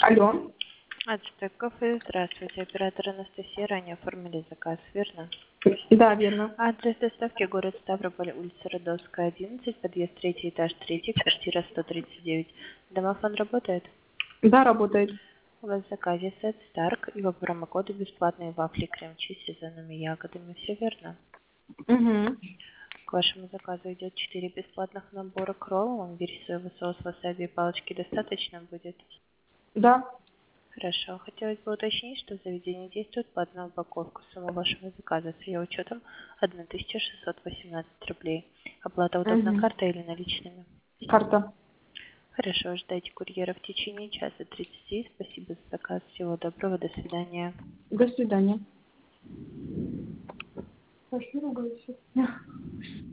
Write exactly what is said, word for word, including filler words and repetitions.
Алло. Ацтек Кофе, здравствуйте. Оператор Анастасия, ранее оформили заказ, верно? Да, верно. Адрес доставки город Ставрополь, улица Родовская, одиннадцать, подъезд третий этаж, третий, квартира сто тридцать девять. Домофон работает? Да, работает. У вас в заказе сет Старк, его промокоды бесплатные вафли крем-чиз с сезонными ягодами, все верно? Угу. К вашему заказу идет четыре бесплатных набора к роллам, рисовый соус, васаби и палочки достаточно будет? Да. Хорошо. Хотелось бы уточнить, что в заведении действует по одной упаковку. Сумма вашего заказа с ее учетом тысяча шестьсот восемнадцать рублей. Оплата удобна Угу. картой или наличными? Карта. Хорошо. Ждайте курьера в течение часа тридцати. Спасибо за заказ. Всего доброго. До свидания. До свидания. Пошли ругайся.